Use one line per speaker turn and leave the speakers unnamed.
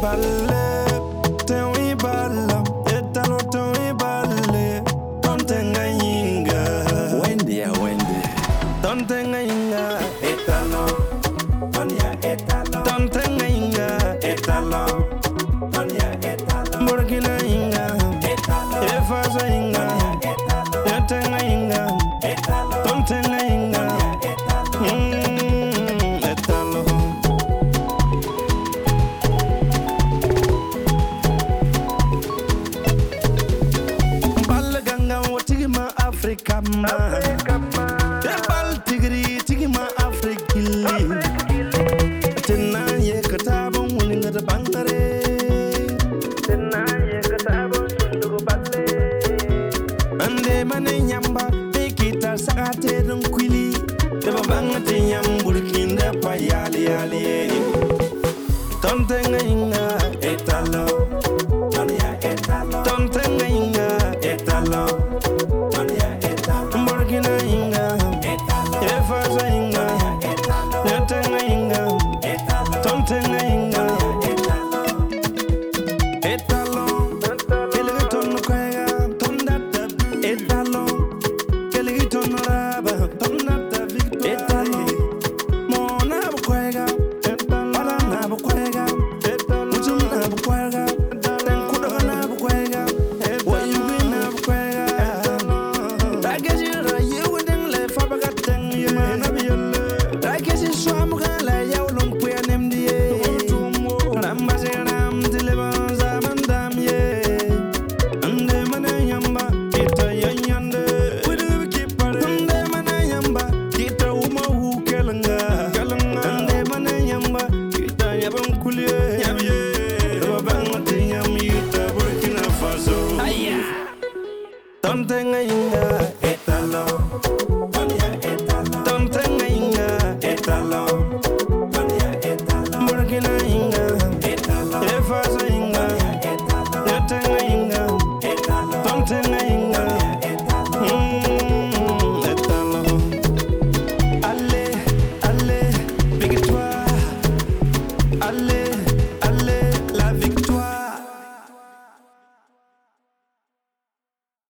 balle, te we balla, etalo te we balle, tonte ngayinga. Wendy, tonte ngayinga, etalo, tonya etalo, tonte ngayinga, etalo, tonya etalo, Burkina inga, etalo, Efasa inga, etanga inga, etalo, tonte ngayinga, etalo. Africa ma, Tebal tigri tigima Afrikili. Tena ye katabo mulinga da bangare. Tena ye katabo sundugu balle. Ande mane nyamba, pekita sakate